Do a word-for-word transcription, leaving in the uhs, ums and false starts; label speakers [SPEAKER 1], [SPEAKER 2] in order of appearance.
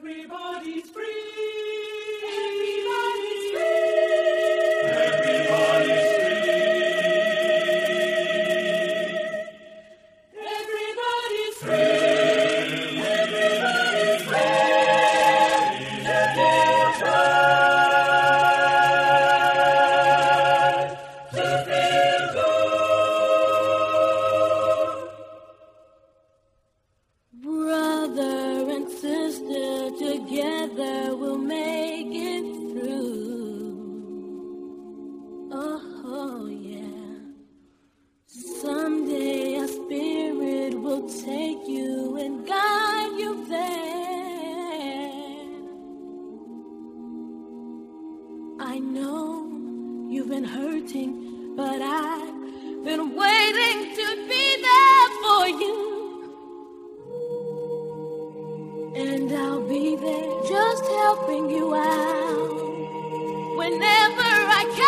[SPEAKER 1] Everybody's free.
[SPEAKER 2] Everybody's free.
[SPEAKER 1] Everybody's free.
[SPEAKER 2] Everybody's free.
[SPEAKER 1] Everybody's ready to get to feel good.
[SPEAKER 2] Brother and sister, together we'll make it through. Oh, yeah. Someday a spirit will take you and guide you there. I know you've been hurting, but I've been waiting to be there for you. And I'll be there just helping you out whenever I can.